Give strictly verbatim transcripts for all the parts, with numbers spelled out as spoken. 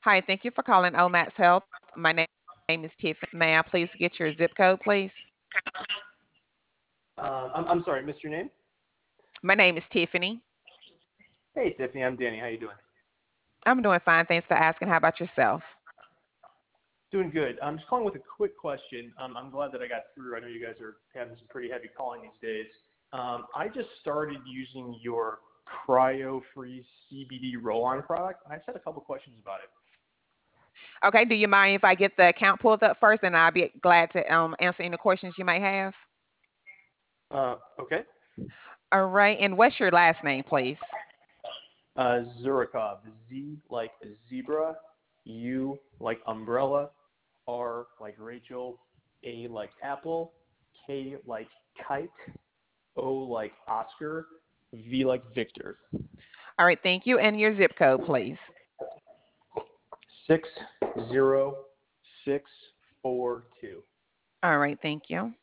Hi, thank you for calling Omax Health. My name name is Tiffany. May I please get your zip code, please? Um, I'm, I'm sorry, missed your name? My name is Tiffany. Hey, Tiffany, I'm Danny. How you doing? I'm doing fine. Thanks for asking. How about yourself? Doing good. I'm just calling with a quick question. Um, I'm glad that I got through. I know you guys are having some pretty heavy calling these days. Um, I just started using your cryo-free C B D roll-on product, and I just had a couple questions about it. Okay, do you mind if I get the account pulled up first, and I'll be glad to um, answer any questions you might have? Uh, okay. All right, and what's your last name, please? Uh, Zurikov, Z like zebra, U like umbrella, R like Rachel, A like apple, K like kite, O like Oscar, V like Victor. All right, thank you. And your zip code, please. Six zero six four two. All right, thank you.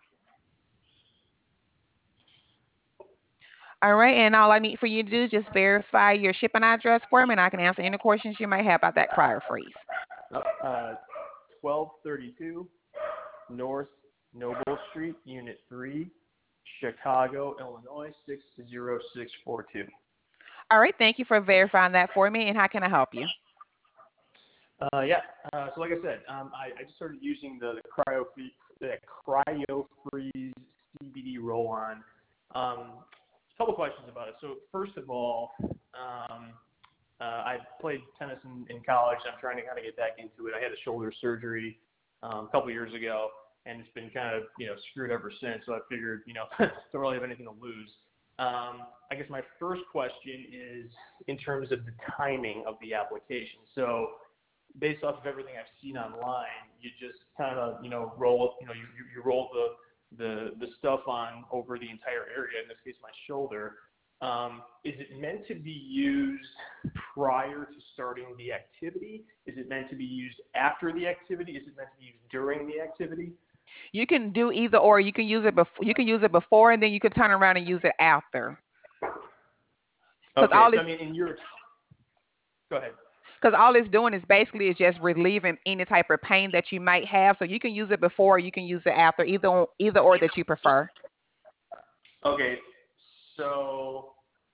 All right, and all I need for you to do is just verify your shipping address for me, and I can answer any questions you might have about that cryo freeze. Uh, twelve thirty-two North Noble Street, Unit three, Chicago, Illinois six zero six four two. All right, thank you for verifying that for me, and how can I help you? Uh, yeah. Uh, so like I said, um, I, I just started using the, the cryo free, the cryo freeze C B D roll on. Um, a couple questions about it. So first of all, um, uh, I played tennis in, in college. I'm trying to kind of get back into it. I had a shoulder surgery um, a couple years ago, and it's been kind of you know screwed ever since. So I figured you know don't really have anything to lose. Um, I guess my first question is in terms of the timing of the application. So based off of everything I've seen online, you just kind of, you know, roll, you know, you, you, you roll the, the, the stuff on over the entire area, in this case, my shoulder. Um, is it meant to be used prior to starting the activity? Is it meant to be used after the activity? Is it meant to be used during the activity? You can do either or. You can use it before. You can use it before, and then you can turn around and use it after. Because Okay, all so I it's mean, in your, go ahead. because all it's doing is basically is just relieving any type of pain that you might have. So you can use it before, you can use it after, either either or that you prefer. Okay, so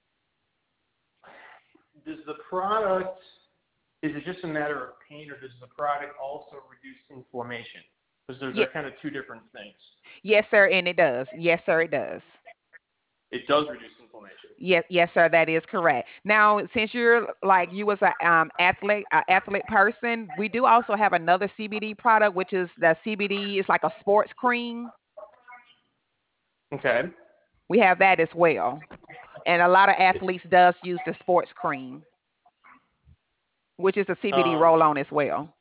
does the product, is it just a matter of pain, or does the product also reduce inflammation? Because they're, Yeah, they're kind of two different things. yes, sir, and it does. Yes, sir, it does. It does reduce inflammation. Yes, yes, sir, that is correct. Now, since you're like you was a um athlete, a athlete person, we do also have another C B D product, which is the C B D. It's like a sports cream. Okay. We have that as well, and a lot of athletes does use the sports cream, which is a C B D Um, roll on as well.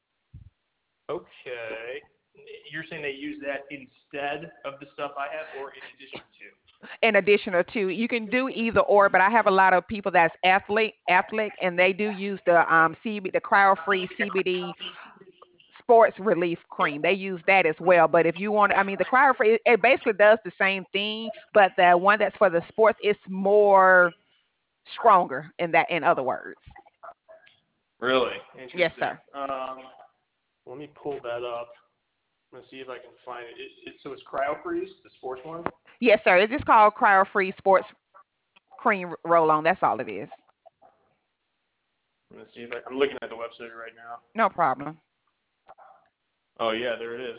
okay. You're saying they use that instead of the stuff I have, or in addition to? In addition to, you can do either or, but I have a lot of people that's athlete, athlete, and they do use the um C B, the cryo free C B D sports relief cream. They use that as well. But if you want, I mean, the cryo free, it, it basically does the same thing, but the one that's for the sports is more stronger in that. In other words, Really yes, interesting. sir. Um, let me pull that up. I'm gonna see if I can find it. it, it so it's CryoFreeze, the sports one. Yes, sir. It's just called cryo free sports cream roll on. That's all it is. I'm gonna see if I, I'm looking at the website right now. No problem. Oh yeah, there it is.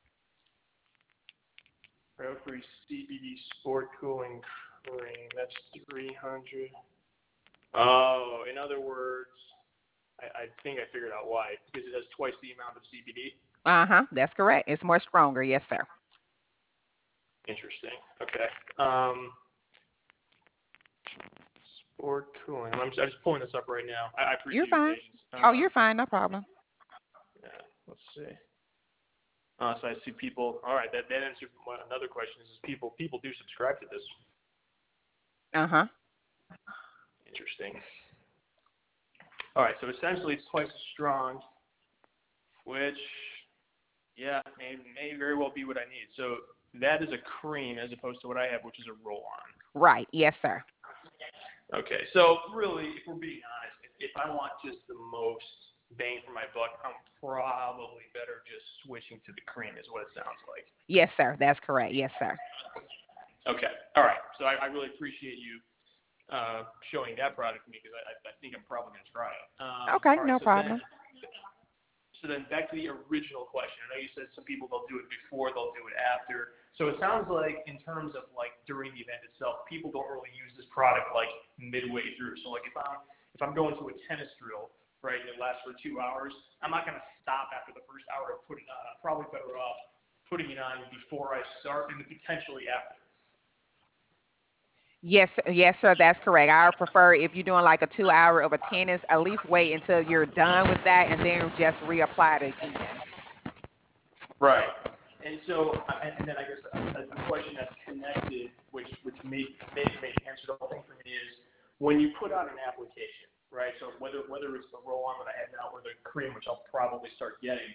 CryoFreeze C B D Sport Cooling Cream. That's three hundred. Oh, in other words, I, I think I figured out why. Because it has twice the amount of C B D. Uh huh. That's correct. It's more stronger. Yes, sir. Interesting. Okay. Um, sport cooling. I'm just, I'm just pulling this up right now. I, I You're appreciate your fine. patience. Oh, Um, you're fine. No problem. yeah. Let's see. Uh, so I see people. All right. That that answers one, another question. Is people people do subscribe to this? Uh huh. Interesting. All right. So essentially, it's twice as strong, which yeah may may very well be what I need. So that is a cream as opposed to what I have, which is a roll-on. Right. Yes, sir. Okay, so really, if we're being honest, if I want just the most bang for my buck, I'm probably better just switching to the cream, is what it sounds like. Yes, sir. That's correct. Yes, sir. Okay. All right. So I, I really appreciate you uh, showing that product to me because I, I think I'm probably going to try it. Um, Okay, all right. no So then, problem. so then back to the original question. I know you said some people they'll do it before, they'll do it after. So it sounds like in terms of like during the event itself, people don't really use this product like midway through. So like if I'm if I'm going to a tennis drill, right, and it lasts for two hours, I'm not going to stop after the first hour and put it on. I'm probably better off putting it on before I start and potentially after. Yes, yes, sir. That's correct. I prefer if you're doing like a two hour of a tennis, at least wait until you're done with that and then just reapply it again. Right. And so, uh, and, and then I guess a, a question that's connected, which which may may, may answer the whole thing for me is when you put out an application, right? So whether whether it's the roll-on that I have now or the cream, which I'll probably start getting,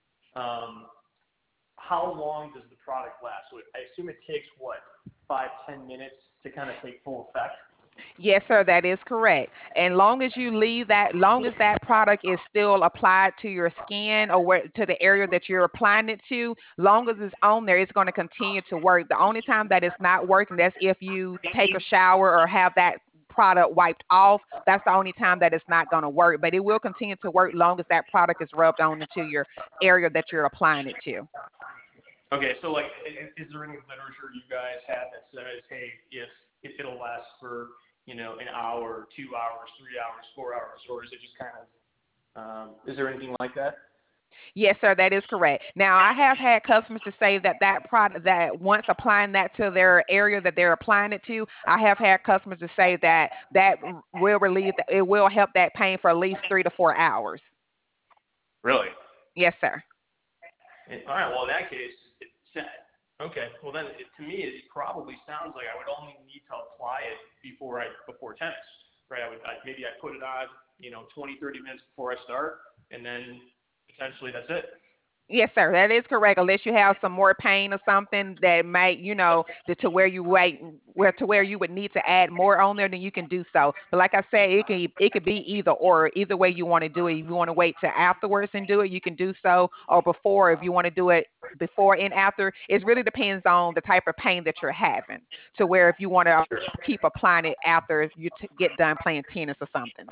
um, how long does the product last? So I assume it takes what five ten minutes to kind of take full effect. Yes, sir, that is correct. And long as you leave that, long as that product is still applied to your skin or where, to the area that you're applying it to, long as it's on there, it's going to continue to work. The only time that it's not working, that's if you take a shower or have that product wiped off. That's the only time that it's not going to work. But it will continue to work long as that product is rubbed on into your area that you're applying it to. Okay, so like, is there any literature you guys have that says, hey, if it, it'll last for, you know, an hour, two hours, three hours, four hours, or is it just kind of, um, is there anything like that? Yes, sir, that is correct. Now, I have had customers to say that that product, that once applying that to their area that they're applying it to, I have had customers to say that that will relieve, it will help that pain for at least three to four hours. Really? Yes, sir. And, all right, well, in that case, it's, okay, well, then it, to me, it probably sounds like I would only need to apply it before I, before tennis, right? I would, I, maybe I put it on, you know, twenty, thirty minutes before I start, and then potentially that's it. Yes, sir, that is correct. Unless you have some more pain or something that might, you know, the, to where you wait, where to where you would need to add more on there, then you can do so. But like I said, it can it could be either or, either way you want to do it. If you want to wait till afterwards and do it, you can do so, or before if you want to do it before and after. It really depends on the type of pain that you're having. To where if you want to keep applying it after you t- get done playing tennis or something.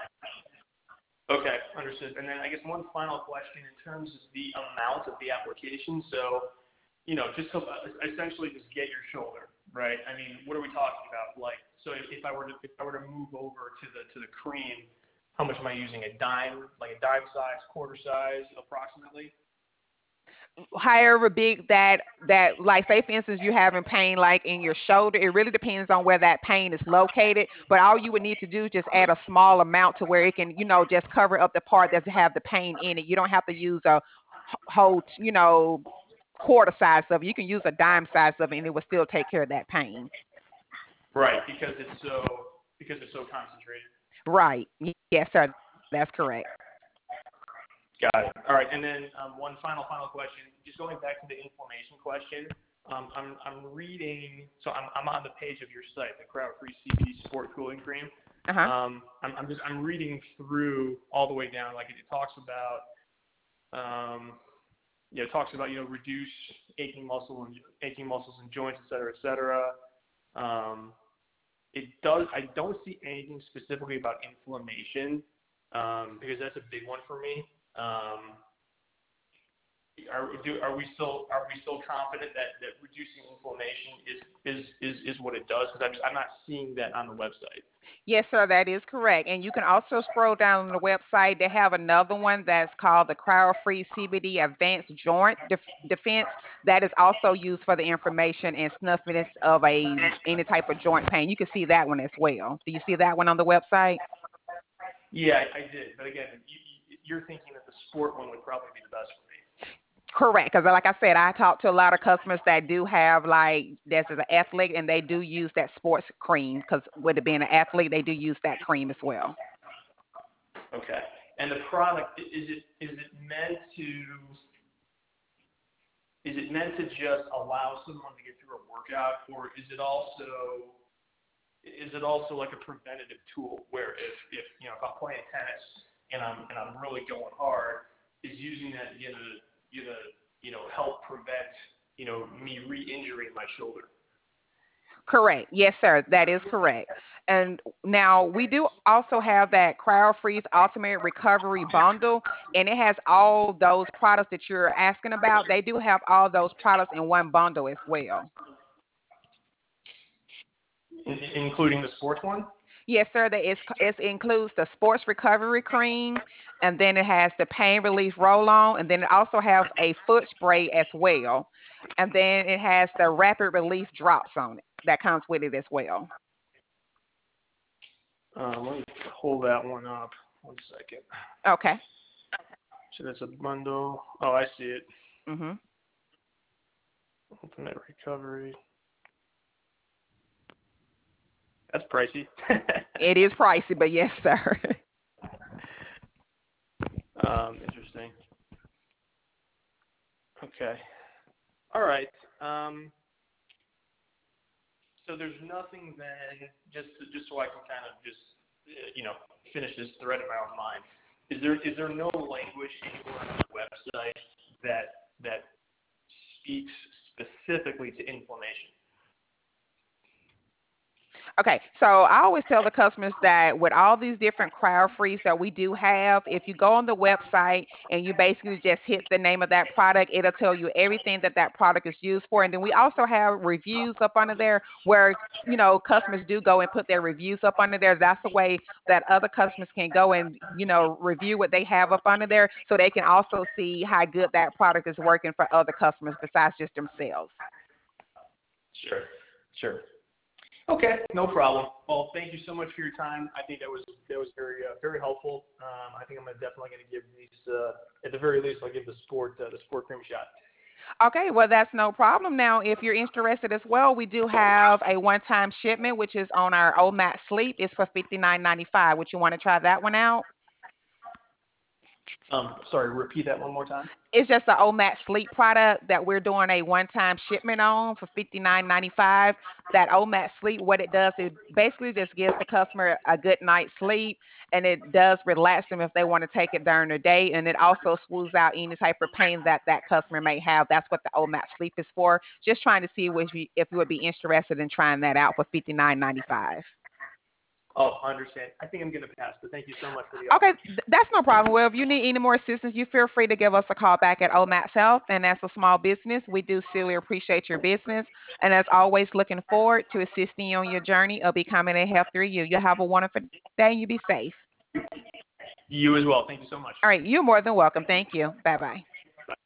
Okay, understood. And then I guess one final question in terms of the amount of the application. So, you know, just to, uh, essentially just get your shoulder, right? I mean, what are we talking about? Like, so if, if I were to if I were to move over to the to the cream, how much am I using? A dime, like a dime size, quarter size, approximately? However big that that like say for instance you having pain like in your shoulder, it really depends on where that pain is located, but all you would need to do is just add a small amount to where it can, you know, just cover up the part that have the pain in it. You don't have to use a h- whole, you know, quarter size of it. You can use a dime size of it and it will still take care of that pain. Right, because it's so because it's so concentrated. Right. Y- yes, sir, that's correct. Got it. All right, and then um, one final final question. Just going back to the inflammation question. Um, I'm I'm reading. So I'm I'm on the page of your site, the Crowd Free C B D Sport Cooling Cream. Uh-huh. Um, I'm I'm just I'm reading through all the way down. Like it, it talks about um, you know, it talks about you know reduce aching muscle and aching muscles and joints, et cetera, et cetera. Um, it does. I don't see anything specifically about inflammation um, because that's a big one for me. Um, are, do, are we still are we still confident that, that reducing inflammation is is, is, is what it does? Because I'm, I'm not seeing that on the website. Yes, sir, that is correct. And you can also scroll down on the website. They have another one that's called the Cryo-Free C B D Advanced Joint Def- Defense. That is also used for the information and snuffiness of a any type of joint pain. You can see that one as well. Do you see that one on the website? Yeah, I, I did. But again, you, you- you're thinking that the sport one would probably be the best for me. Correct, because like I said, I talk to a lot of customers that do have like this is an athlete and they do use that sports cream because with it being an athlete, they do use that cream as well. Okay. And the product i- is it is it meant to is it meant to just allow someone to get through a workout, or is it also is it also like a preventative tool where if, if you know if I'm playing tennis and I'm and I'm really going hard, is using that gonna gonna you know help prevent you know me re-injuring my shoulder? Correct. Yes, sir. That is correct. And now we do also have that Cryo Freeze Ultimate Recovery Bundle, and it has all those products that you're asking about. They do have all those products in one bundle as well. In, including the sports one? Yes, sir. That is, it includes the sports recovery cream, and then it has the pain relief roll on, and then it also has a foot spray as well. And then it has the rapid relief drops on it that comes with it as well. Um, let me pull that one up. One second. Okay. So that's a bundle. Oh, I see it. Mhm. Ultimate recovery. That's pricey. It is pricey, but yes, sir. um, interesting. Okay. All right. Um, so there's nothing then, just to, just so I can kind of just uh, you know finish this thread in my own mind. Is there is there no language anywhere on the website that that speaks specifically to inflammation? Okay, so I always tell the customers that with all these different cryo frees that we do have, if you go on the website and you basically just hit the name of that product, it'll tell you everything that that product is used for. And then we also have reviews up under there where you know customers do go and put their reviews up under there. That's the way that other customers can go and you know review what they have up under there, so they can also see how good that product is working for other customers besides just themselves. Sure. Sure. Okay, no problem. Well, thank you so much for your time. I think that was that was very uh, very helpful. Um, I think I'm gonna definitely going to give these, uh, at the very least, I'll give the sport uh, the sport cream a shot. Okay, well, that's no problem. Now, if you're interested as well, we do have a one-time shipment, which is on our O M A T Sleep. It's for fifty-nine ninety-five. Would you want to try that one out? Um, sorry, repeat that one more time. It's just the O M A T Sleep product that we're doing a one-time shipment on for fifty-nine ninety-five. That O M A T Sleep, what it does, it basically just gives the customer a good night's sleep, and it does relax them if they want to take it during the day, and it also smooths out any type of pain that that customer may have. That's what the O M A T Sleep is for. Just trying to see if you, if you would be interested in trying that out for fifty-nine ninety-five. Oh, I understand. I think I'm going to pass, but thank you so much for the Okay, offer. th- that's no problem. Well, if you need any more assistance, you feel free to give us a call back at O M A T Health. And as a small business, we do sincerely appreciate your business. And as always, looking forward to assisting you on your journey of becoming a healthier you. You have a wonderful day and you be safe. You as well. Thank you so much. All right, you're more than welcome. Thank you. Bye bye.